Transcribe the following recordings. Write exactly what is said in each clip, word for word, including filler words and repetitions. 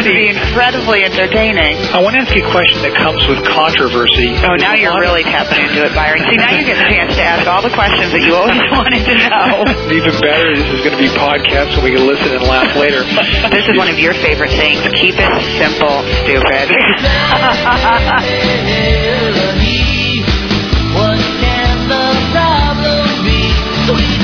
found to be incredibly entertaining. I want to ask you a question that comes with controversy. Oh, now you're really tapping into it, Byron. See, now you get a chance to ask all the questions that you always wanted to know. Even better, this is going to be podcast so we can listen and laugh later. This is one of your favorite things. Keep it simple, stupid. What can the problem be? Sweet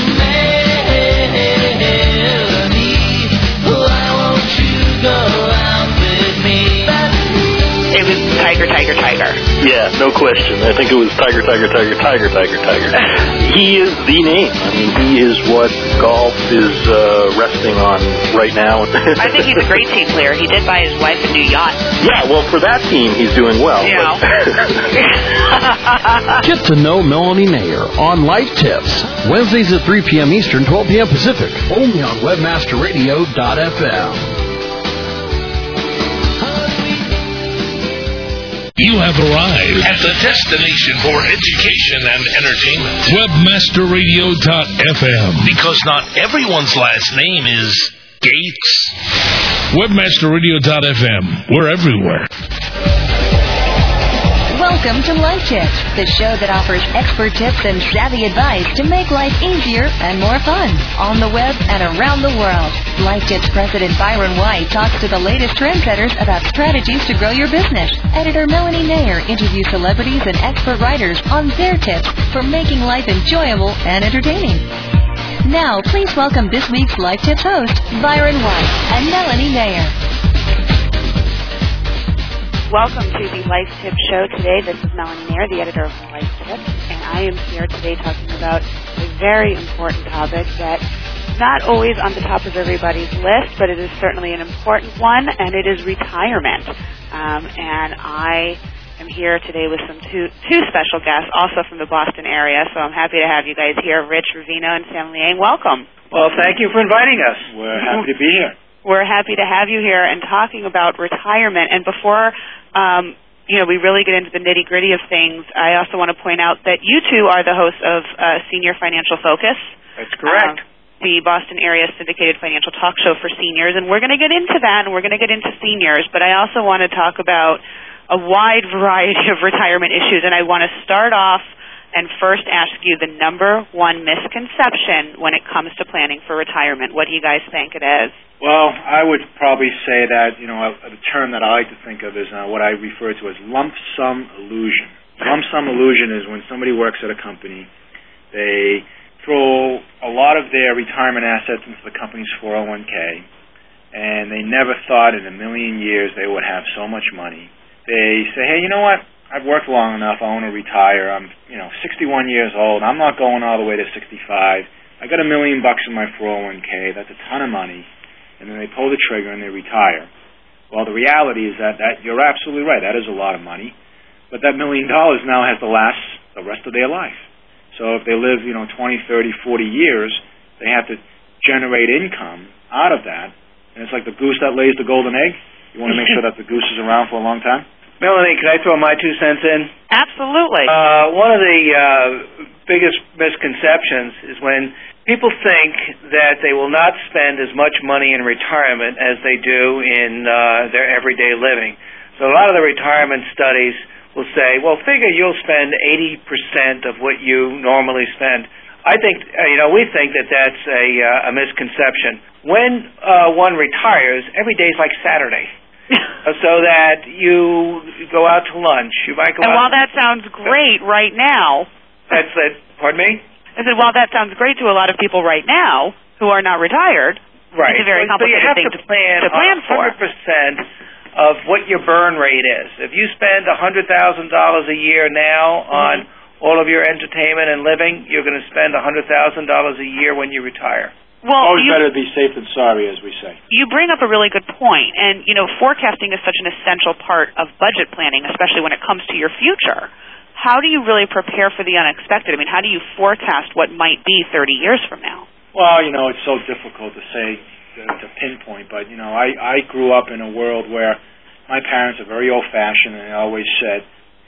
Melanie, why won't you go out with me? It was Tiger, Tiger, Tiger. Yeah, no question. I think it was Tiger, Tiger, Tiger, Tiger, Tiger, Tiger. He is the name. I mean, he is what golf is uh, resting on right now. I think he's a great team player. He did buy his wife a new yacht. Yeah, well, for that team, he's doing well. Yeah. Get to know Melanie Nair on Life Tips. Wednesdays at three p.m. Eastern, twelve p.m. Pacific. Only on webmaster radio dot f m. You have arrived at the destination for education and entertainment. webmaster radio dot f m. Because not everyone's last name is Gates. webmaster radio dot f m. We're everywhere. Welcome to Life Tips, the show that offers expert tips and savvy advice to make life easier and more fun on the web and around the world. Life Tips President Byron White talks to the latest trendsetters about strategies to grow your business. Editor Melanie Nair interviews celebrities and expert writers on their tips for making life enjoyable and entertaining. Now, please welcome this week's Life Tips host, Byron White and Melanie Nair. Welcome to the Life Tips Show today. This is Melanie Nair, the editor of Life Tips, and I am here today talking about a very important topic that is not always on the top of everybody's list, but it is certainly an important one, and it is retirement. Um, and I am here today with some two, two special guests, also from the Boston area, so I'm happy to have you guys here, Rich Ravino and Sam Liang. Welcome. Well, thank you for inviting us. We're happy to be here. We're happy to have you here and talking about retirement. And before, um, you know, we really get into the nitty-gritty of things, I also want to point out that you two are the hosts of uh, Senior Financial Focus. That's correct. Uh, the Boston area syndicated financial talk show for seniors. And we're going to get into that, and we're going to get into seniors. But I also want to talk about a wide variety of retirement issues. And I want to start off and first ask you the number one misconception when it comes to planning for retirement. What do you guys think it is? Well, I would probably say that, you know, a, a term that I like to think of is uh, what I refer to as lump sum illusion. Lump sum illusion is when somebody works at a company, they throw a lot of their retirement assets into the company's four oh one k, and they never thought in a million years they would have so much money. They say, hey, you know what? I've worked long enough. I want to retire. I'm, you know, sixty-one years old. I'm not going all the way to sixty-five. I got a million bucks in my four oh one k. That's a ton of money. And then they pull the trigger and they retire. Well, the reality is that, that you're absolutely right. That is a lot of money. But that million dollars now has to last the rest of their life. So if they live, you know, twenty, thirty, forty years, they have to generate income out of that. And it's like the goose that lays the golden egg. You want to make sure that the goose is around for a long time. Melanie, can I throw my two cents in? Absolutely. Uh, one of the uh, biggest misconceptions is when people think that they will not spend as much money in retirement as they do in uh, their everyday living. So a lot of the retirement studies will say, well, figure you'll spend eighty percent of what you normally spend. I think, uh, you know, we think that that's a, uh, a misconception. When uh, one retires, every day is like Saturday. So that you go out to lunch. You might go and out while that sounds great right now... That's it. Pardon me? I said, while that sounds great to a lot of people right now who are not retired, right. It's a very so complicated you have thing to plan, to plan for. one hundred percent of what your burn rate is. If you spend one hundred thousand dollars a year now on mm-hmm. all of your entertainment and living, you're going to spend one hundred thousand dollars a year when you retire. Well, always you, better to be safe than sorry, as we say. You bring up a really good point, and you know, forecasting is such an essential part of budget planning, especially when it comes to your future. How do you really prepare for the unexpected? I mean, how do you forecast what might be thirty years from now? Well, you know, it's so difficult to say, to, to pinpoint, but you know, I, I grew up in a world where my parents are very old-fashioned, and they always said,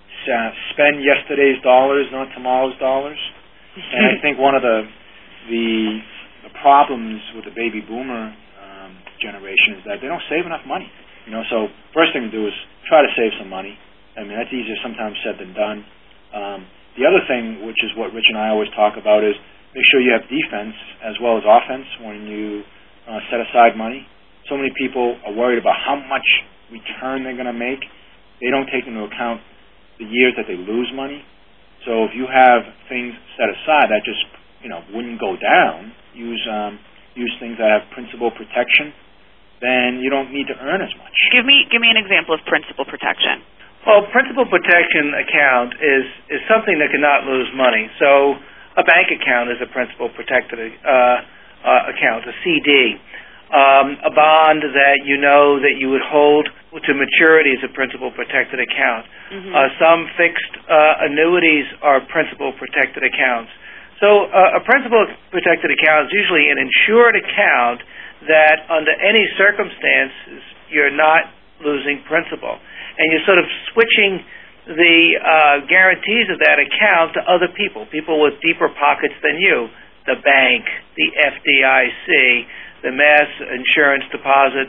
spend yesterday's dollars, not tomorrow's dollars. And I think one of the the The problems with the baby boomer um, generation is that they don't save enough money. You You know, so first thing to do is try to save some money. I mean, that's easier sometimes said than done. Um, the other thing, which is what Rich and I always talk about, is make sure you have defense as well as offense when you uh, set aside money. So many people are worried about how much return they're going to make. They don't take into account the years that they lose money. So if you have things set aside that just, you know, wouldn't go down, use um, use things that have principal protection, then you don't need to earn as much. Give me give me an example of principal protection. Well, principal protection account is, is something that cannot lose money. So a bank account is a principal protected uh, uh, account, a C D. Um, a bond that you know that you would hold to maturity is a principal protected account. Mm-hmm. Uh, some fixed uh, annuities are principal protected accounts. So uh, a principal protected account is usually an insured account that under any circumstances you're not losing principal. And you're sort of switching the uh, guarantees of that account to other people, people with deeper pockets than you, the bank, the F D I C, the mass insurance deposit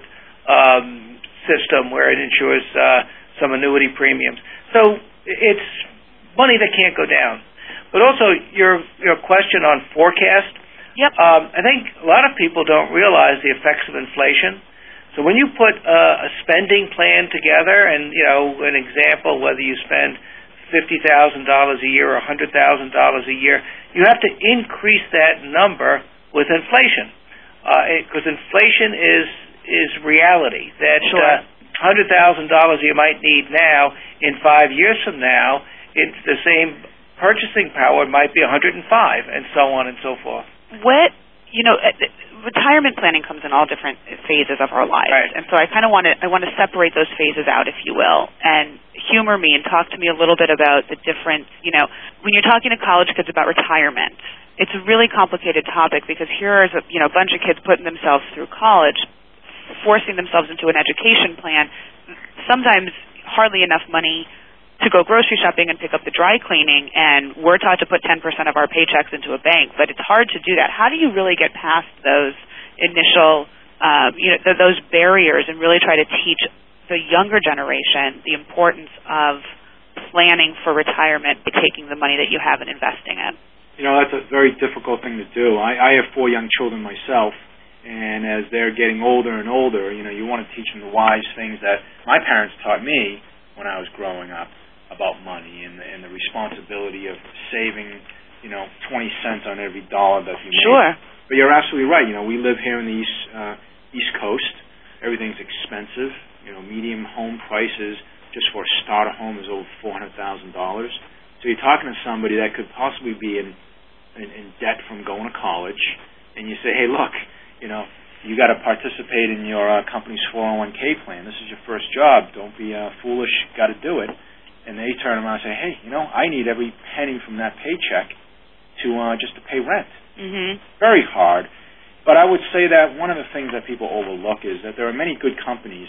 um, system where it insures uh, some annuity premiums. So it's money that can't go down. But also your your question on forecast, yep. um, I think a lot of people don't realize the effects of inflation. So when you put uh, a spending plan together, and, you know, an example, whether you spend fifty thousand dollars a year or one hundred thousand dollars a year, you have to increase that number with inflation. Because uh, inflation is is reality. That sure. uh, one hundred thousand dollars you might need now, in five years from now, it's the same purchasing power might be one hundred five, and so on and so forth. What, you know, retirement planning comes in all different phases of our lives. Right. And so I kind of want to I want to separate those phases out, if you will, and humor me and talk to me a little bit about the difference. You know, when you're talking to college kids about retirement, it's a really complicated topic because here is a, you know, a bunch of kids putting themselves through college, forcing themselves into an education plan, sometimes hardly enough money to go grocery shopping and pick up the dry cleaning, and we're taught to put ten percent of our paychecks into a bank, but it's hard to do that. How do you really get past those initial, um, you know, th- those barriers and really try to teach the younger generation the importance of planning for retirement by taking the money that you have and investing it? You know, that's a very difficult thing to do. I, I have four young children myself, and as they're getting older and older, you know, you want to teach them the wise things that my parents taught me when I was growing up about money and the, and the responsibility of saving, you know, twenty cents on every dollar that you make. Sure. But you're absolutely right. You know, we live here in the East, uh, East Coast. Everything's expensive. You know, medium home prices just for a starter home is over four hundred thousand dollars. So you're talking to somebody that could possibly be in, in, in debt from going to college, and you say, hey, look, you know, you got to participate in your uh, company's four oh one k plan. This is your first job. Don't be uh, foolish. Got to do it. And they turn around and say, hey, you know, I need every penny from that paycheck to uh, just to pay rent. Mm-hmm. Very hard. But I would say that one of the things that people overlook is that there are many good companies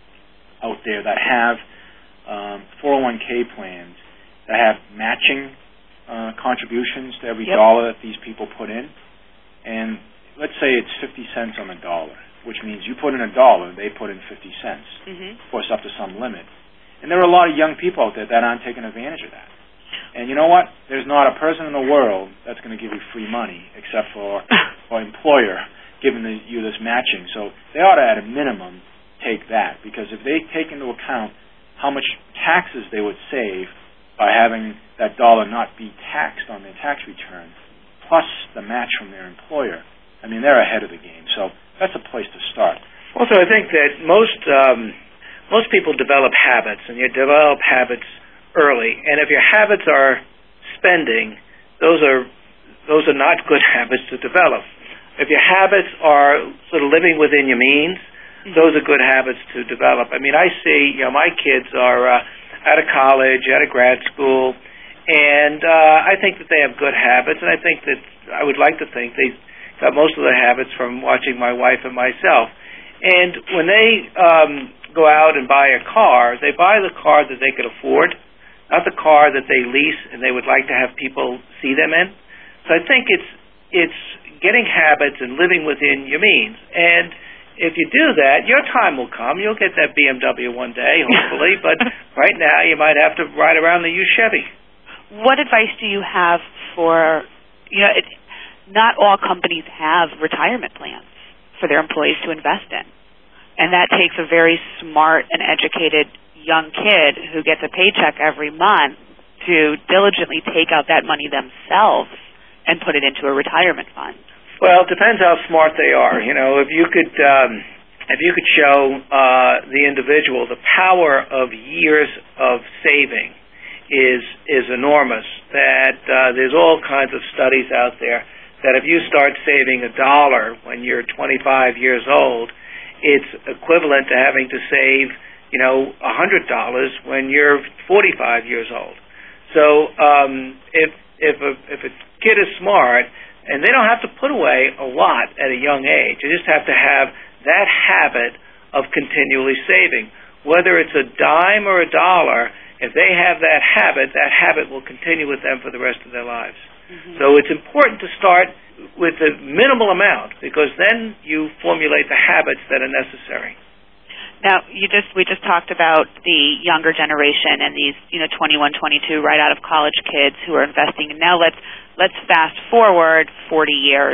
out there that have um, four oh one k plans that have matching uh, contributions to every yep. dollar that these people put in. And let's say it's fifty cents on the dollar, which means you put in a dollar, they put in fifty cents, mm-hmm. of course up to some limit. And there are a lot of young people out there that aren't taking advantage of that. And you know what? There's not a person in the world that's going to give you free money except for an employer giving the, you this matching. So they ought to, at a minimum, take that. Because if they take into account how much taxes they would save by having that dollar not be taxed on their tax return, plus the match from their employer, I mean, they're ahead of the game. So that's a place to start. Also, I think that most... Um Most people develop habits, and you develop habits early. And if your habits are spending, those are those are not good habits to develop. If your habits are sort of living within your means, mm-hmm. those are good habits to develop. I mean, I see, you know, my kids are uh, out of college, out of grad school, and uh, I think that they have good habits, and I think that I would like to think they got most of the habits from watching my wife and myself. And when they um, go out and buy a car, they buy the car that they could afford, not the car that they lease and they would like to have people see them in. So I think it's it's getting habits and living within your means. And if you do that, your time will come. You'll get that B M W one day, hopefully, but right now you might have to ride around the used Chevy. What advice do you have for, you know, it, not all companies have retirement plans for their employees to invest in. And that takes a very smart and educated young kid who gets a paycheck every month to diligently take out that money themselves and put it into a retirement fund. Well, it depends how smart they are. You know, if you could, um, if you could show uh, the individual the power of years of saving is is enormous. That uh, there's all kinds of studies out there that if you start saving a dollar when you're twenty-five years old, it's equivalent to having to save, you know, a hundred dollars when you're forty-five years old. So um, if if a if a kid is smart, and they don't have to put away a lot at a young age. They just have to have that habit of continually saving. Whether it's a dime or a dollar, if they have that habit, that habit will continue with them for the rest of their lives. Mm-hmm. So it's important to start with a minimal amount, because then you formulate the habits that are necessary. Now, you just we just talked about the younger generation and these, you know, twenty-one, twenty-two right out of college kids who are investing. And now let's let's fast forward forty years,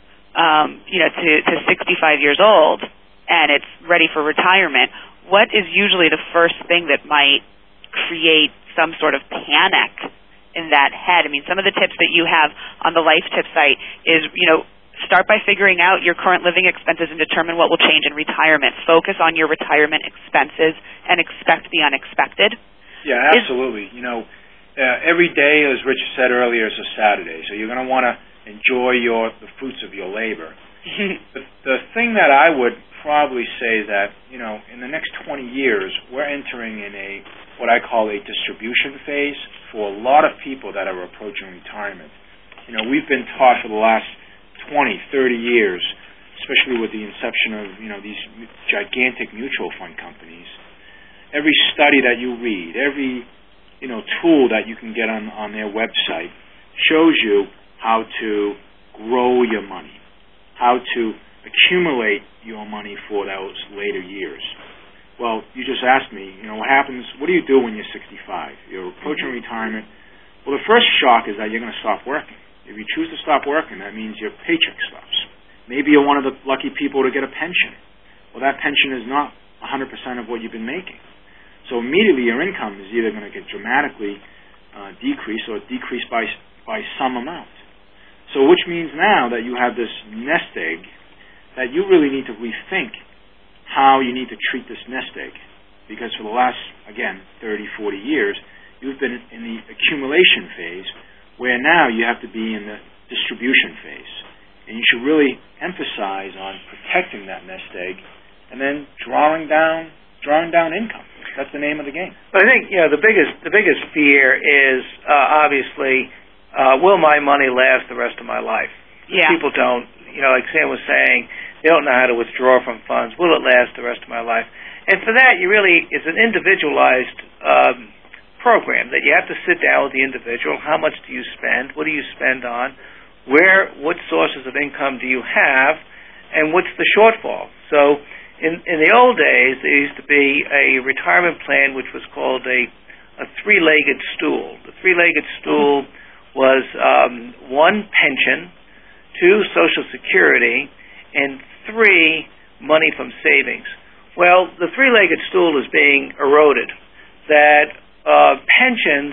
um, you know, to, to sixty-five years old, and it's ready for retirement. What is usually the first thing that might create some sort of panic in that head? I mean, some of the tips that you have on the Life Tip site is, you know, start by figuring out your current living expenses and determine what will change in retirement. Focus on your retirement expenses and expect the unexpected. Yeah, absolutely. Is, you know, uh, every day, as Richard said earlier, is a Saturday, so you're going to want to enjoy your the fruits of your labor. the, the thing that I would probably say that, you know, in the next twenty years, we're entering in a what I call a distribution phase for a lot of people that are approaching retirement. You know, we've been taught for the last twenty, thirty years, especially with the inception of, you know, these gigantic mutual fund companies. Every study that you read, every, you know, tool that you can get on, on their website shows you how to grow your money, how to accumulate your money for those later years. Well, you just asked me, you know, what happens, what do you do when you're sixty-five? You're approaching retirement. Well, the first shock is that you're going to stop working. If you choose to stop working, that means your paycheck stops. Maybe you're one of the lucky people to get a pension. Well, that pension is not one hundred percent of what you've been making. So immediately your income is either going to get dramatically uh, decreased or decreased by by some amount. So which means now that you have this nest egg, that you really need to rethink how you need to treat this nest egg. Because for the last, again, thirty, forty years, you've been in the accumulation phase, where now you have to be in the distribution phase. And you should really emphasize on protecting that nest egg and then drawing down drawing down income. That's the name of the game. But I think, you know, the biggest the biggest fear is uh, obviously, uh, will my money last the rest of my life? Yeah. People don't, you know, like Sam was saying, they don't know how to withdraw from funds. Will it last the rest of my life? And for that, you really, it's an individualized um, program that you have to sit down with the individual. How much do you spend? What do you spend on? Where, what sources of income do you have? And what's the shortfall? So in, in the old days, there used to be a retirement plan which was called a, a three-legged stool. The three-legged stool was um, one, pension, two, Social Security, and three, money from savings. Well, the three-legged stool is being eroded. That Uh, pensions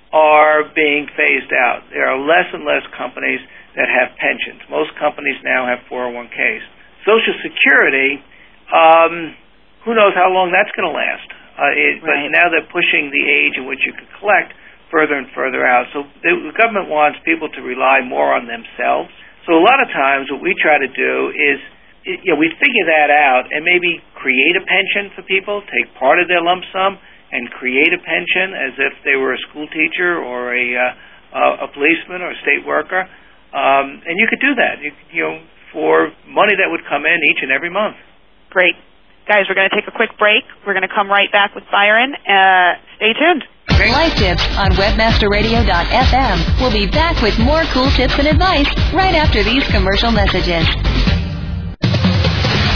are being phased out. There are less and less companies that have pensions. Most companies now have four oh one k's. Social Security, um, who knows how long that's going to last. Uh, it, right. But now they're pushing the age in which you can collect further and further out. So the government wants people to rely more on themselves. So a lot of times what we try to do is, you know, we figure that out and maybe create a pension for people, take part of their lump sum, and create a pension as if they were a school teacher or a uh, a policeman or a state worker, um, and you could do that. You, you know, for money that would come in each and every month. Great, guys. We're going to take a quick break. We're going to come right back with Byron. Uh, stay tuned. Life Tips on webmaster radio dot f m. We'll be back with more cool tips and advice right after these commercial messages.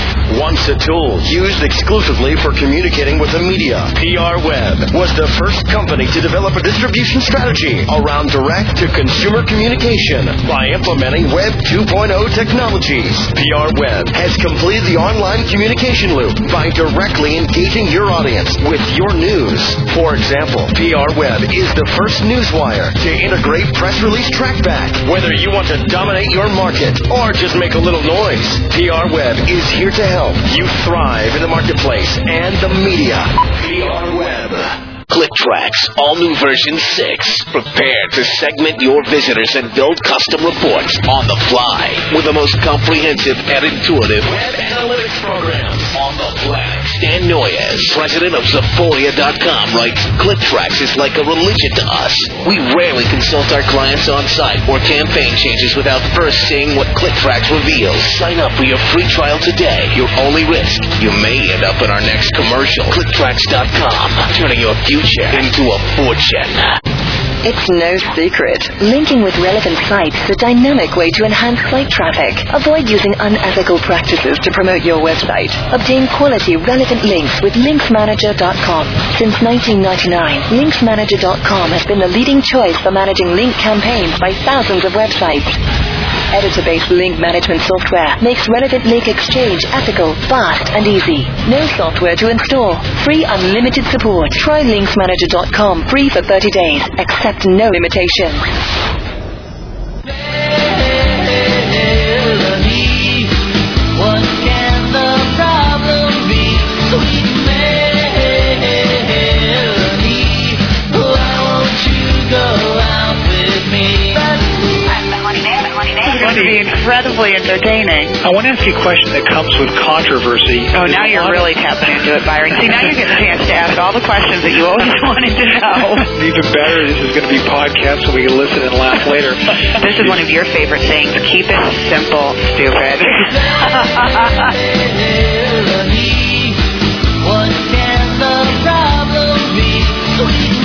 once a tool used exclusively for communicating with the media, P R Web was the first company to develop a distribution strategy around direct-to-consumer communication by implementing Web two point oh technologies. P R Web has completed the online communication loop by directly engaging your audience with your news. For example, P R Web is the first newswire to integrate press release trackback. Whether you want to dominate your market or just make a little noise, P R Web is here to help you thrive in the marketplace and the media. P R Web. ClickTracks, all new version six. Prepare to segment your visitors and build custom reports on the fly with the most comprehensive and intuitive web analytics programs on the fly. Dan Noyes, president of Zapolia dot com, writes, ClickTracks is like a religion to us. We rarely consult our clients on site or campaign changes without first seeing what ClickTracks reveals. Sign up for your free trial today. Your only risk, you may end up in our next commercial. ClickTracks dot com, turning your future into a fortune. It's no secret. Linking with relevant sites is a dynamic way to enhance site traffic. Avoid using unethical practices to promote your website. Obtain quality, relevant links with Links Manager dot com. Since nineteen ninety-nine, Links Manager dot com has been the leading choice for managing link campaigns by thousands of websites. Editor-based link management software makes relevant link exchange ethical, fast, and easy. No software to install. Free unlimited support. Try Links Manager dot com free for thirty days. Accept no limitations. What can the problem be? Sweet Melanie, why won't you go out with me? It's going to be incredibly entertaining. I want to ask you a question that comes with controversy. Oh, now you're really tapping into it, Byron. See, now you're getting a chance to ask all the questions that you always wanted to know. Even better, this is going to be podcast so we can listen and laugh later. This is one of your favorite things. Keep it simple, stupid. What can the problem be? Sweet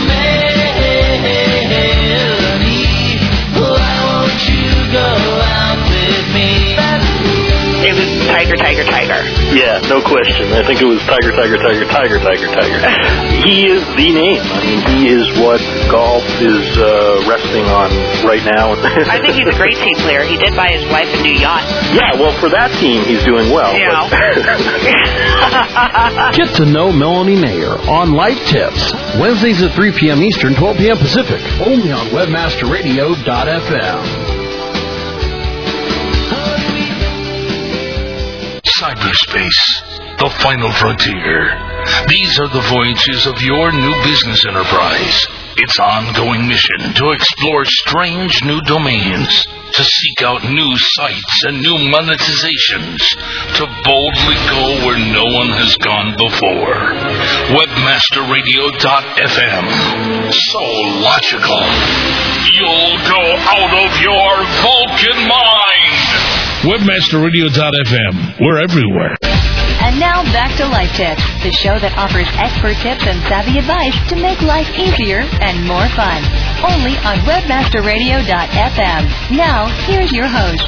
Melanie, why won't you go out with me? It was Tiger, Tiger, Tiger. Yeah, no question. I think it was Tiger, Tiger, Tiger, Tiger, Tiger, Tiger. He is the name. I mean, he is what golf is uh, resting on right now. I think he's a great team player. He did buy his wife a new yacht. Yeah, well, for that team, he's doing well. Yeah. Get to know Melanie Mayer on Life Tips. Wednesdays at three p.m. Eastern, twelve p.m. Pacific. Only on webmaster radio dot f m. Cyberspace, the final frontier. These are the voyages of your new business enterprise. Its ongoing mission to explore strange new domains, to seek out new sites and new monetizations, to boldly go where no one has gone before. webmaster radio dot f m. So logical. You'll go out of your Vulcan mind. webmaster radio dot f m. We're everywhere. And now back to Life Tips, the show that offers expert tips and savvy advice to make life easier and more fun. Only on webmaster radio dot f m. Now, here's your host.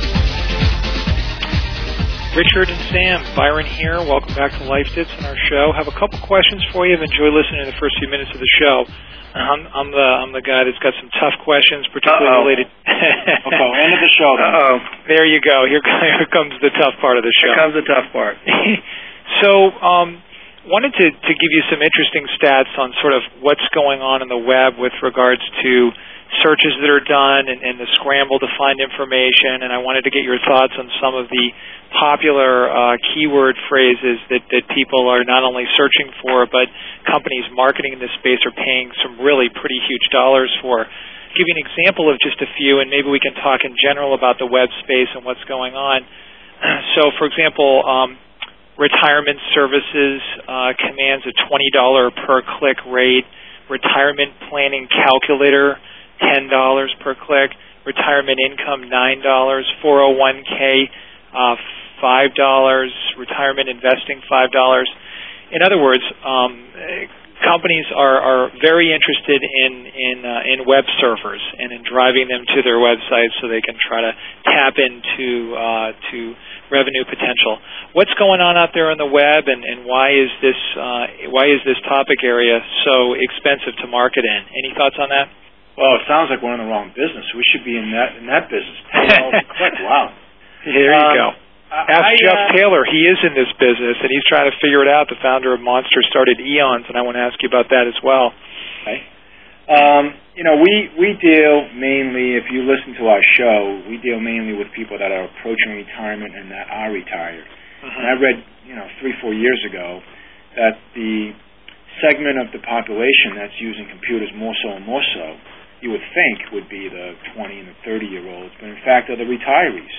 Richard and Sam, Byron here. Welcome back to Life Tips on our show. Have a couple questions for you. I've enjoyed listening to the first few minutes of the show. I'm, I'm the I'm the guy that's got some tough questions, particularly Uh-oh. related. Uh-oh. End of the show, then. Uh-oh. There you go. Here, here comes the tough part of the show. Here comes the tough part. So, um, wanted to, to give you some interesting stats on sort of what's going on in the web with regards to searches that are done and, and the scramble to find information, and I wanted to get your thoughts on some of the popular uh, keyword phrases that, that people are not only searching for, but companies marketing in this space are paying some really pretty huge dollars for. I'll give you an example of just a few, and maybe we can talk in general about the web space and what's going on. So, for example, um, retirement services uh, commands a twenty dollars per click rate. Retirement planning calculator, ten dollars per click. Retirement income, nine dollars. four oh one k, uh, five dollars. Retirement investing, five dollars. In other words, um, companies are, are very interested in in, uh, in web surfers and in driving them to their websites so they can try to tap into uh, to revenue potential. What's going on out there on the web, and, and why is this uh, why is this topic area so expensive to market in? Any thoughts on that? Well, it sounds like we're in the wrong business. We should be in that in that business. ten dollars a click. Wow. There you um, go. Ask I, Jeff uh, Taylor. He is in this business, and he's trying to figure it out. The founder of Monster started Eons, and I want to ask you about that as well. Okay. Um, you know, we, we deal mainly, if you listen to our show, we deal mainly with people that are approaching retirement and that are retired. Mm-hmm. And I read, you know, three, four years ago that the segment of the population that's using computers more so and more so, you would think would be the twenty and the thirty-year-olds, but in fact are the retirees.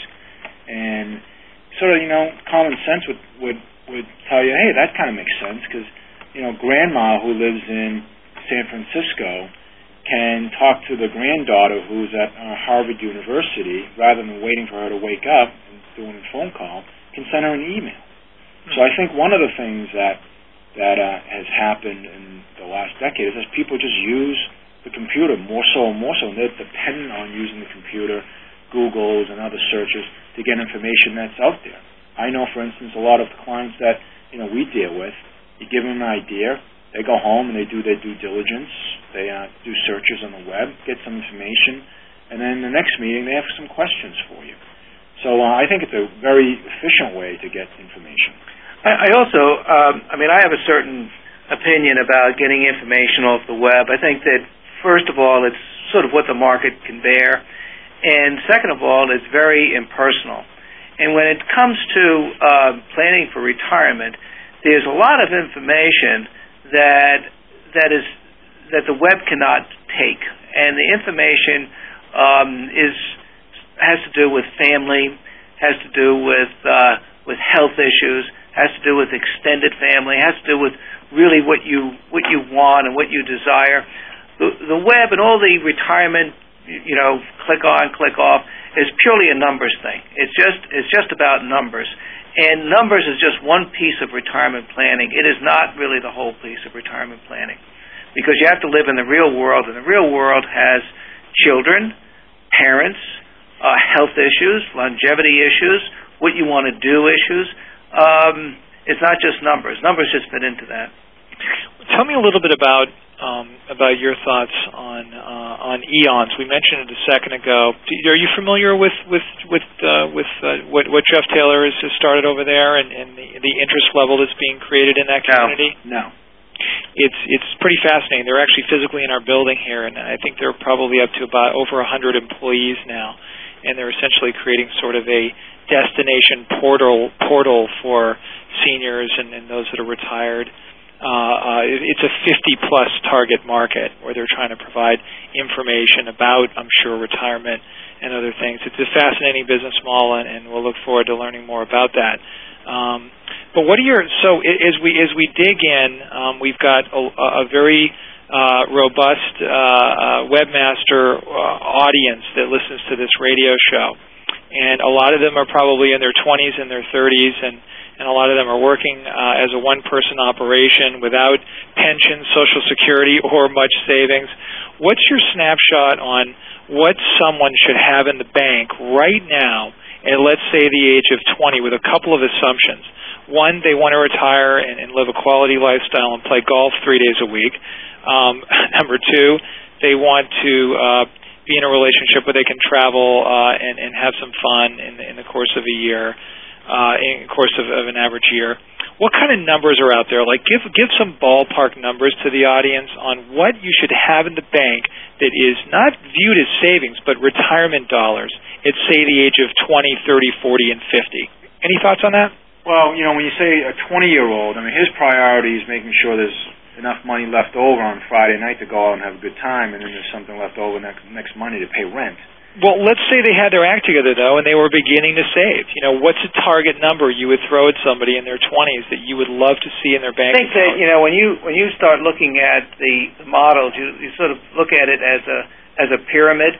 And sort of, you know, common sense would, would, would tell you, hey, that kind of makes sense because, you know, grandma who lives in San Francisco can talk to the granddaughter who's at uh, Harvard University rather than waiting for her to wake up and doing a phone call, can send her an email. Mm-hmm. So I think one of the things that that uh, has happened in the last decade is that people just use the computer more so and more so, and they're dependent on using the computer, Googles and other searches to get information that's out there. I know, for instance, a lot of the clients that you know we deal with, you give them an idea, they go home and they do their due diligence. They uh, do searches on the web, get some information, and then the next meeting they have some questions for you. So uh, I think it's a very efficient way to get information. I, I also, um, I mean, I have a certain opinion about getting information off the web. I think that, first of all, it's sort of what the market can bear, and second of all, it's very impersonal. And when it comes to uh, planning for retirement, there's a lot of information that that is that the web cannot take, and the information um, is has to do with family, has to do with uh, with health issues, has to do with extended family, has to do with really what you what you want and what you desire. The, the web and all the retirement, you know, click on, click off, is purely a numbers thing. It's just it's just about numbers. And numbers is just one piece of retirement planning. It is not really the whole piece of retirement planning, because you have to live in the real world, and the real world has children, parents, uh, health issues, longevity issues, what you want to do issues. Um, it's not just numbers. Numbers just fit into that. Tell me a little bit about um, about your thoughts on uh, on Eons. We mentioned it a second ago. Are you familiar with with with uh, with uh, what what Jeff Taylor has, has started over there, and, and the, the interest level that's being created in that community? No. no. It's it's pretty fascinating. They're actually physically in our building here, and I think they're probably up to about over a hundred employees now, and they're essentially creating sort of a destination portal portal for seniors and, and those that are retired. Uh, uh, it's a fifty-plus target market where they're trying to provide information about, I'm sure, retirement and other things. It's a fascinating business model, and, and we'll look forward to learning more about that. Um, but what are your so as we as we dig in, um, we've got a, a very uh, robust uh, uh, webmaster uh, audience that listens to this radio show, and a lot of them are probably in their twenties and their thirties, and and a lot of them are working uh, as a one-person operation without pension, Social Security, or much savings. What's your snapshot on what someone should have in the bank right now at, let's say, the age of twenty, with a couple of assumptions? One, they want to retire and, and live a quality lifestyle and play golf three days a week. Um, number two, they want to uh, be in a relationship where they can travel uh, and, and have some fun in, in the course of a year. Uh, in the course of, of an average year. What kind of numbers are out there? Like, give give some ballpark numbers to the audience on what you should have in the bank that is not viewed as savings, but retirement dollars at, say, the age of twenty, thirty, forty, and fifty. Any thoughts on that? Well, you know, when you say a twenty-year-old, I mean, his priority is making sure there's enough money left over on Friday night to go out and have a good time, and then there's something left over next, next Monday to pay rent. Well, let's say they had their act together, though, and they were beginning to save. You know, what's a target number you would throw at somebody in their twenties that you would love to see in their bank account? I think that, you know, when you when you start looking at the, the models, you, you sort of look at it as a as a pyramid,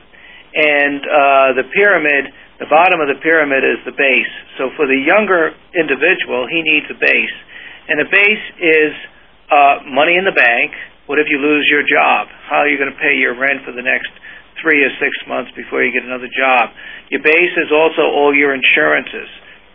and uh, the pyramid, the bottom of the pyramid is the base. So for the younger individual, he needs a base, and the base is uh, money in the bank. What if you lose your job? How are you going to pay your rent for the next three or six months before you get another job? Your base is also all your insurances.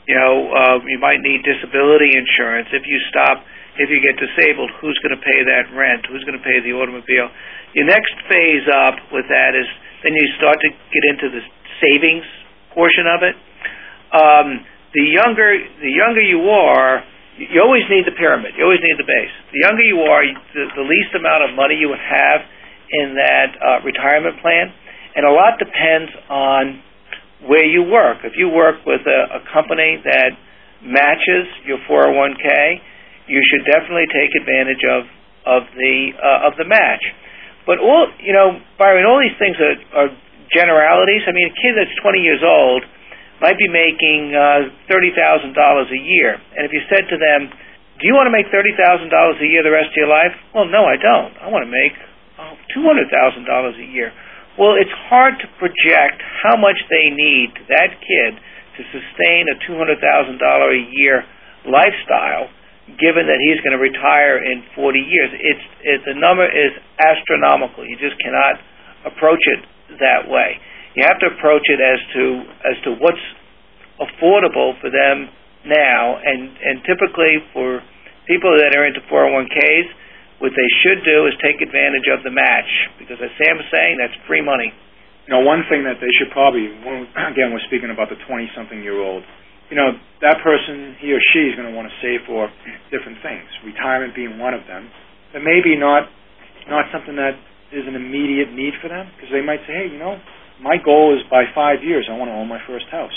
You know, uh, you might need disability insurance. If you stop, if you get disabled, who's going to pay that rent? Who's going to pay the automobile? Your next phase up with that is then you start to get into the savings portion of it. Um, the younger the younger you are, you always need the pyramid. You always need the base. The younger you are, the, the least amount of money you would have in that uh, retirement plan, and a lot depends on where you work. If you work with a, a company that matches your four oh one k, you should definitely take advantage of of the uh, of the match. But all you know, Byron, all these things are, are generalities. I mean, a kid that's twenty years old might be making uh, thirty thousand dollars a year, and if you said to them, "Do you want to make thirty thousand dollars a year the rest of your life?" Well, no, I don't. I want to make oh, two hundred thousand dollars a year. Well, it's hard to project how much they need, that kid, to sustain a two hundred thousand dollars a year lifestyle, given that he's going to retire in forty years. It's it, the number is astronomical. You just cannot approach it that way. You have to approach it as to as to what's affordable for them now, and, and typically for people that are into four oh one k's, what they should do is take advantage of the match, because as Sam was saying, that's free money. You know, one thing that they should probably, again, we're speaking about the twenty-something-year-old, you know, that person, he or she, is going to want to save for different things, retirement being one of them, but maybe not not something that is an immediate need for them, because they might say, hey, you know, my goal is by five years I want to own my first house.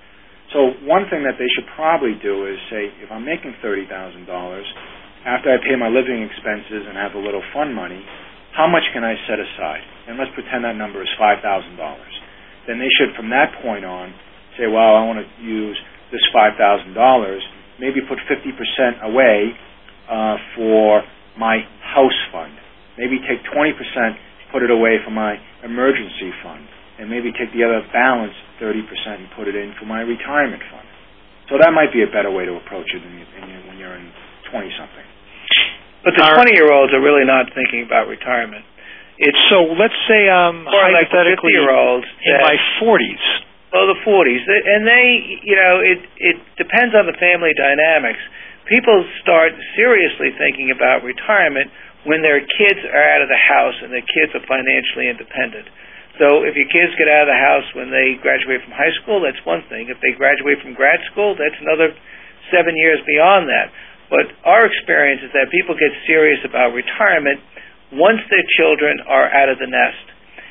So one thing that they should probably do is say, if I'm making thirty thousand dollars, after I pay my living expenses and have a little fund money, how much can I set aside? And let's pretend that number is five thousand dollars. Then they should, from that point on, say, well, I want to use this five thousand dollars, maybe put fifty percent away uh, for my house fund. Maybe take twenty percent, put it away for my emergency fund, and maybe take the other balance, thirty percent, and put it in for my retirement fund. So that might be a better way to approach it in the, in, when you're in twenty-something. But the twenty-year-olds are really not thinking about retirement. It's so. Let's say, um, or like hypothetically, fifty-year-olds in my forties. Oh, the forties, and they, you know, it it depends on the family dynamics. People start seriously thinking about retirement when their kids are out of the house and their kids are financially independent. So if your kids get out of the house when they graduate from high school, that's one thing. If they graduate from grad school, that's another seven years beyond that. But our experience is that people get serious about retirement once their children are out of the nest.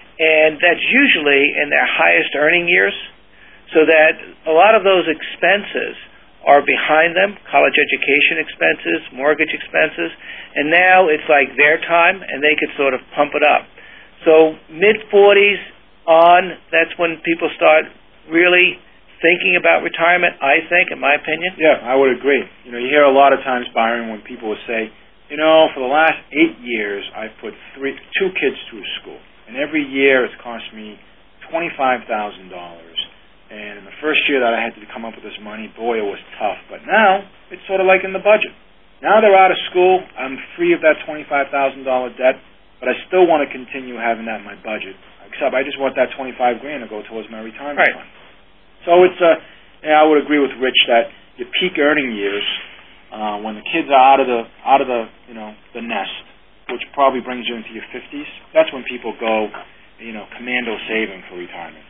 And that's usually in their highest earning years, so that a lot of those expenses are behind them, college education expenses, mortgage expenses, and now it's like their time, and they could sort of pump it up. So mid-forties on, that's when people start really thinking about retirement, I think, in my opinion. Yeah, I would agree. You know, you hear a lot of times, Byron, when people will say, you know, for the last eight years, I've put three, two kids through school, and every year it's cost me twenty-five thousand dollars. And in the first year that I had to come up with this money, boy, it was tough. But now, it's sort of like in the budget. Now they're out of school, I'm free of that twenty-five thousand dollars debt, but I still want to continue having that in my budget. Except I just want that twenty-five grand to go towards my retirement right. fund. So it's a, yeah, I would agree with Rich that your peak earning years, uh, when the kids are out of the out of the you know the nest, which probably brings you into your fifties, that's when people go, you know, commando saving for retirement.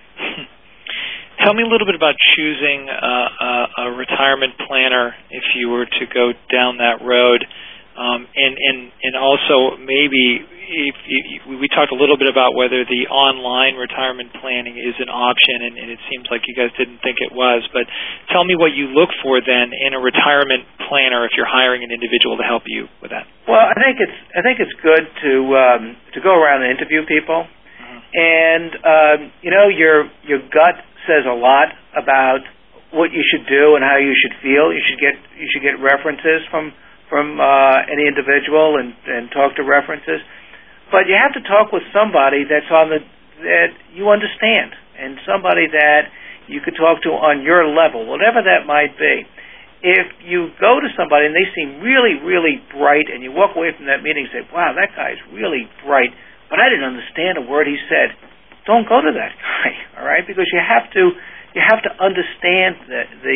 Tell me a little bit about choosing uh, a, a retirement planner if you were to go down that road, um, and, and and also maybe if you, we talked a little bit about whether the online retirement planning is an option, and, and it seems like you guys didn't think it was. But tell me what you look for then in a retirement planner if you're hiring an individual to help you with that. Well, I think it's I think it's good to um, to go around and interview people, uh-huh. and um, you know your your gut says a lot about what you should do and how you should feel. You should get you should get references from from uh, any individual and, and talk to references. But you have to talk with somebody that's on the that you understand, and somebody that you could talk to on your level, whatever that might be. If you go to somebody and they seem really, really bright, and you walk away from that meeting and say, wow, that guy's really bright, but I didn't understand a word he said, don't go to that guy, all right? Because you have to you have to understand the the,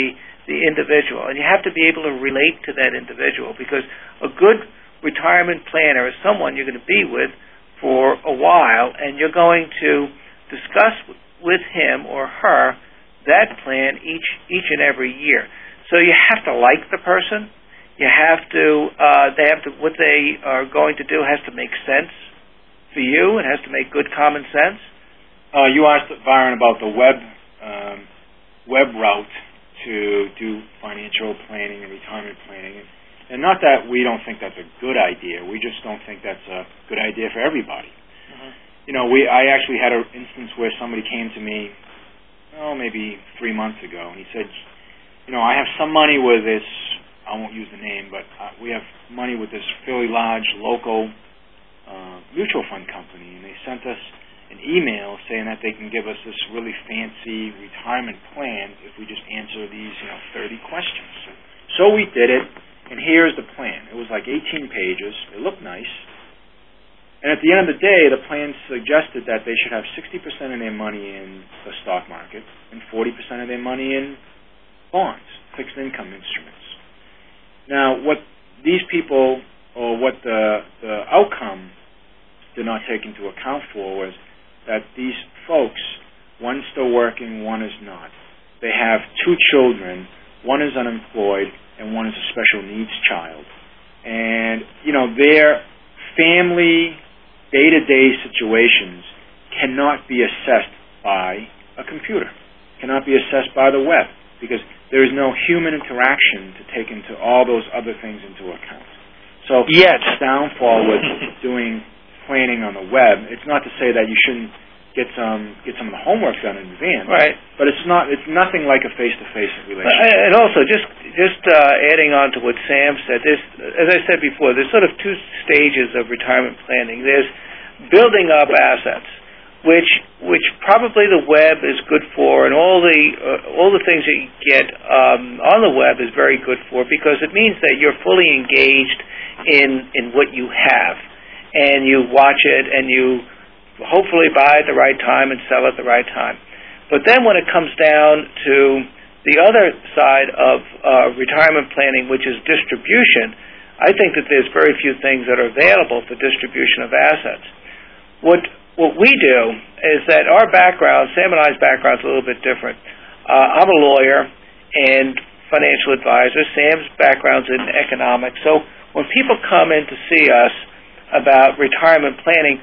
the individual, and you have to be able to relate to that individual, because a good retirement planner is someone you're going to be with for a while, and you're going to discuss with him or her that plan each each and every year. So you have to like the person. You have to. Uh, they have to. What they are going to do has to make sense for you. It has to make good common sense. Uh, you asked Byron about the web um, web route to do financial planning and retirement planning, and, and not that we don't think that's a good idea. We just don't think that's a good idea for everybody. Mm-hmm. You know, we I actually had an instance where somebody came to me, oh, maybe three months ago, and he said, you know, I have some money with this. I won't use the name, but uh, we have money with this fairly large local uh, mutual fund company, and they sent us an email saying that they can give us this really fancy retirement plan if we just answer these, you know, thirty questions. So we did it, and here's the plan. It was like eighteen pages. It looked nice. And at the end of the day, the plan suggested that they should have sixty percent of their money in the stock market and forty percent of their money in bonds, fixed income instruments. Now, what these people, or what the, the outcome did not take into account for, was that these folks, one's still working, one is not. They have two children, one is unemployed, and one is a special needs child. And, you know, their family day-to-day situations cannot be assessed by a computer, cannot be assessed by the web, because there is no human interaction to take into all those other things into account. So yet, downfall with doing planning on the web, it's not to say that you shouldn't get some get some of the homework done in advance, right? But it's not it's nothing like a face-to-face relationship. And also, just just uh, adding on to what Sam said, there's, as I said before, there's sort of two stages of retirement planning. There's building up assets, which which probably the web is good for, and all the uh, all the things that you get um, on the web is very good for, because it means that you're fully engaged in in what you have, and you watch it, and you hopefully buy at the right time and sell at the right time. But then when it comes down to the other side of uh, retirement planning, which is distribution, I think that there's very few things that are available for distribution of assets. What What we do is that our background, Sam and I's background is a little bit different. Uh, I'm a lawyer and financial advisor. Sam's background's in economics. So when people come in to see us about retirement planning,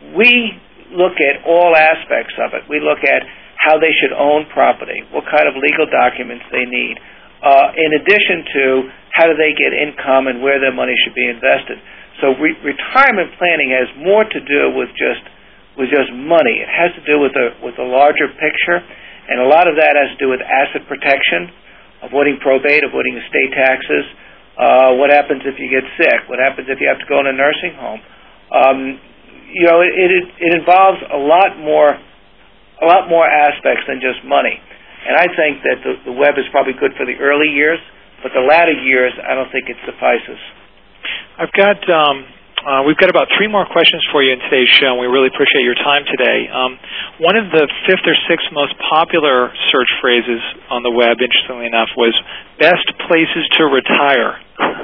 we look at all aspects of it. We look at how they should own property, what kind of legal documents they need, uh, in addition to how do they get income and where their money should be invested. So re- retirement planning has more to do with just with just money. It has to do with a with a larger picture, and a lot of that has to do with asset protection, avoiding probate, avoiding estate taxes. Uh, what happens if you get sick? What happens if you have to go in a nursing home? Um, you know, it, it it involves a lot more a lot more aspects than just money. And I think that the, the web is probably good for the early years, but the latter years, I don't think it suffices. I've got. Um Uh, we've got about three more questions for you in today's show, and we really appreciate your time today. Um, one of the fifth or sixth most popular search phrases on the web, interestingly enough, was best places to retire.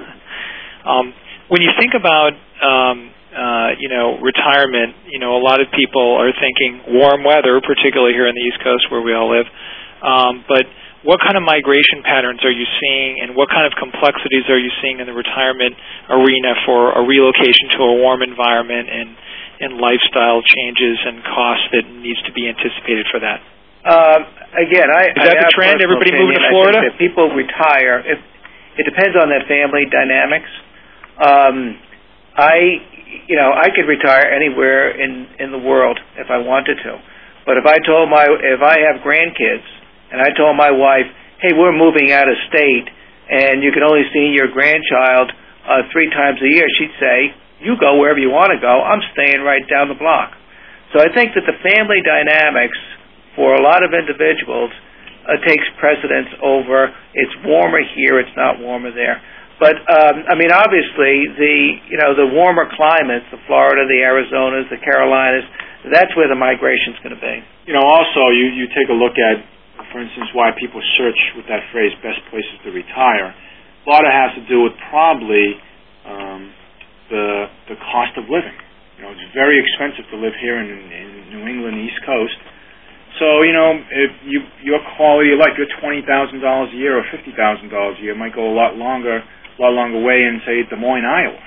um, when you think about, um, uh, you know, retirement, you know, a lot of people are thinking warm weather, particularly here on the East Coast where we all live. Um, but what kind of migration patterns are you seeing, and what kind of complexities are you seeing in the retirement arena for a relocation to a warm environment and, and lifestyle changes and costs that needs to be anticipated for that? Um, again, I is that I the trend? Everybody opinion. moving to Florida? I think that people retire. If, it depends on their family dynamics. Um, I, you know, I could retire anywhere in, in the world if I wanted to, but if I told my if I have grandkids, and I told my wife, hey, we're moving out of state, and you can only see your grandchild uh, three times a year, she'd say, you go wherever you want to go. I'm staying right down the block. So I think that the family dynamics for a lot of individuals uh, takes precedence over it's warmer here, it's not warmer there. But, um, I mean, obviously, the, you know, the warmer climates, the Florida, the Arizonas, the Carolinas, that's where the migration's going to be. You know, also, you, you take a look at for instance, why people search with that phrase, best places to retire, a lot of it has to do with probably um, the the cost of living. You know, it's very expensive to live here in, in New England, East Coast. So, you know, if you, your quality of life, your twenty thousand dollars a year or fifty thousand dollars a year might go a lot longer, a lot longer way in, say, Des Moines, Iowa.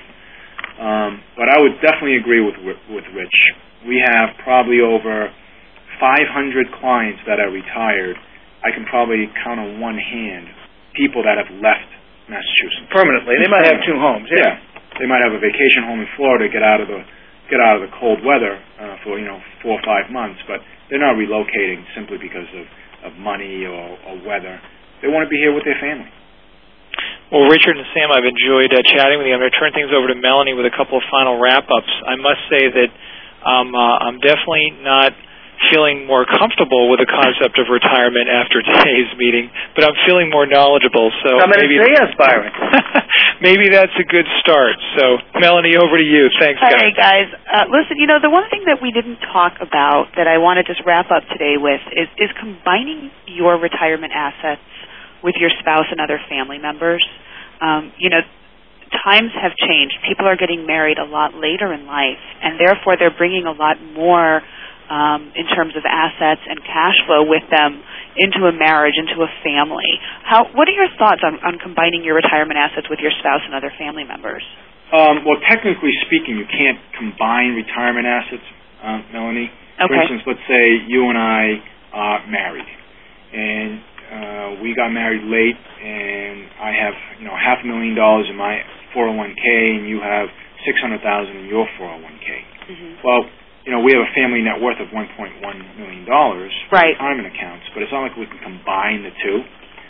Um, but I would definitely agree with with Rich. We have probably over five hundred clients that are retired. I can probably count on one hand people that have left Massachusetts permanently. They might have two homes. Yeah, yeah. They might have a vacation home in Florida, get out of the get out of the cold weather uh, for you know four or five months, but they're not relocating simply because of, of money or, or weather. They want to be here with their family. Well, Richard and Sam, I've enjoyed uh, chatting with you. I'm going to turn things over to Melanie with a couple of final wrap-ups. I must say that um, uh, I'm definitely not feeling more comfortable with the concept of retirement after today's meeting, but I'm feeling more knowledgeable. So Come in maybe, and see us, Byron. maybe that's a good start. So, Melanie, over to you. Thanks, guys. Hey, guys. Uh, listen, you know, the one thing that we didn't talk about that I want to just wrap up today with is, is combining your retirement assets with your spouse and other family members. Um, you know, times have changed. People are getting married a lot later in life, and therefore they're bringing a lot more Um, in terms of assets and cash flow with them into a marriage, into a family. How? What are your thoughts on, on combining your retirement assets with your spouse and other family members? Um, well, technically speaking, you can't combine retirement assets, uh, Melanie. Okay. For instance, let's say you and I are married, and uh, we got married late, and I have you know half a million dollars in my four oh one k, and you have six hundred thousand in your four oh one k. Mm-hmm. Well, you know, we have a family net worth of one point one million dollars for right. retirement accounts, but it's not like we can combine the two.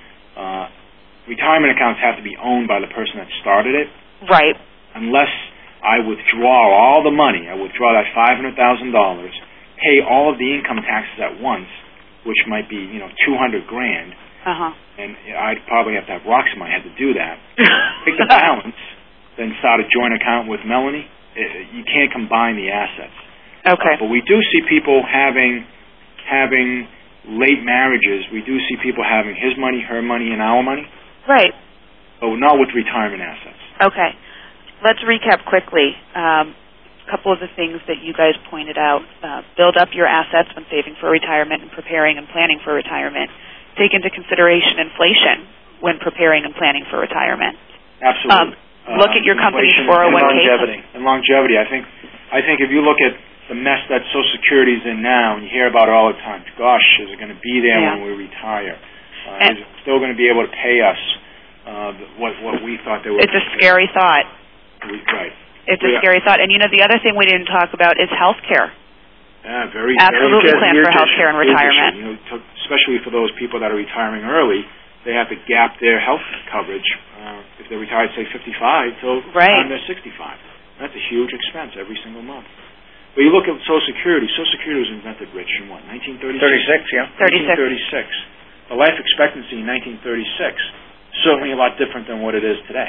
Uh, retirement accounts have to be owned by the person that started it. Right. Unless I withdraw all the money, I withdraw that five hundred thousand dollars, pay all of the income taxes at once, which might be, you know, two hundred grand, uh-huh. and I'd probably have to have rocks in my head to do that. Take the balance, then start a joint account with Melanie. It, you can't combine the assets. Okay. Uh, but we do see people having having late marriages. We do see people having his money, her money, and our money. Right. But not with retirement assets. Okay. Let's recap quickly. Um, a couple of the things that you guys pointed out. Uh, build up your assets when saving for retirement and preparing and planning for retirement. Take into consideration inflation when preparing and planning for retirement. Absolutely. Um, look uh, at your company's inflation four oh one k. and longevity. And longevity. I think, I think if you look at the mess that Social Security is in now, and you hear about it all the time. Gosh, is it going to be there yeah. when we retire? Uh, is it still going to be able to pay us uh, what what we thought they were? It's a scary thought. We, right. It's a we, scary thought. And you know, the other thing we didn't talk about is health care. Yeah, very absolutely very, plan for health care and retirement. You know, to, especially for those people that are retiring early, they have to gap their health coverage uh, if they're retired, say fifty-five, till right. the time they're sixty-five. That's a huge expense every single month. But you look at Social Security. Social Security was invented, Rich, in what, nineteen thirty-six? thirty-six, yeah. nineteen thirty-six. The life expectancy in nineteen thirty-six, certainly a lot different than what it is today.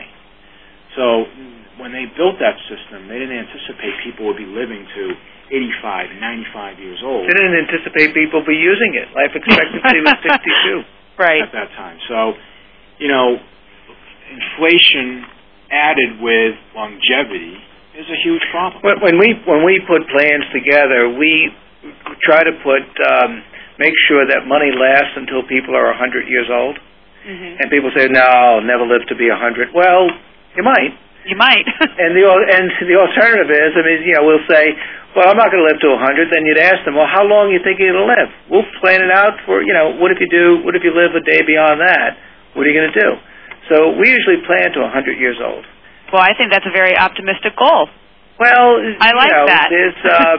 So when they built that system, they didn't anticipate people would be living to eighty-five, ninety-five years old. They didn't anticipate people would be using it. Life expectancy was sixty-two. Right. At that time. So, you know, inflation added with longevity is a huge problem. When we when we put plans together, we try to put um, make sure that money lasts until people are a hundred years old. Mm-hmm. And people say, "No, I'll never live to be a hundred." Well, you might. You might. and the and the alternative is, I mean, you know, we'll say, "Well, I'm not going to live to a hundred." Then you'd ask them, "Well, how long do you think you're going to live?" We'll plan it out for, you know, what if you do? What if you live a day beyond that? What are you going to do? So we usually plan to a hundred years old. Well, I think that's a very optimistic goal. Well, I like you know, that. There's, um,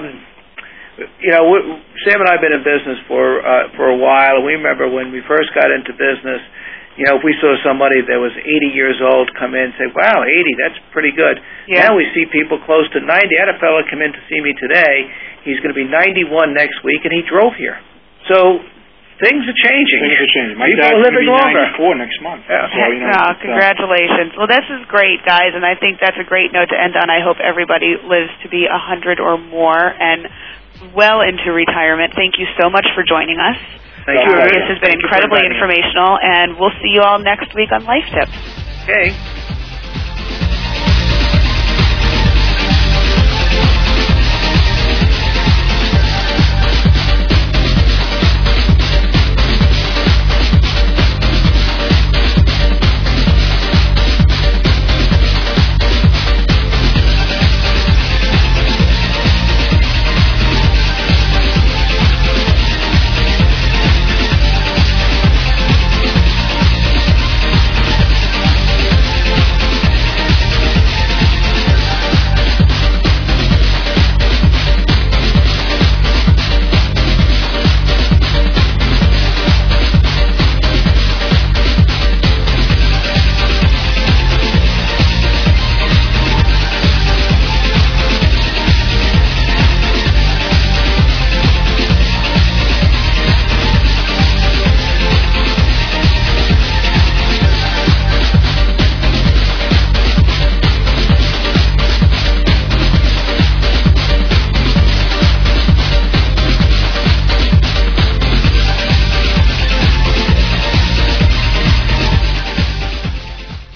you know, we, Sam and I have been in business for uh, for a while, and we remember when we first got into business. You know, if we saw somebody that was eighty years old come in and say, "Wow, eighty, that's pretty good." Yeah. Now we see people close to ninety. I had a fellow come in to see me today. He's going to be ninety-one next week, and he drove here. So things are changing. Things are changing. My people dad's are going to living be longer. ninety-four next month. Yeah. So, you know, oh, it's, congratulations. Uh, well, this is great, guys, and I think that's a great note to end on. I hope everybody lives to be a hundred or more and well into retirement. Thank you so much for joining us. Thank you. This has been incredibly informational, and we'll see you all next week on Life Tips. Okay.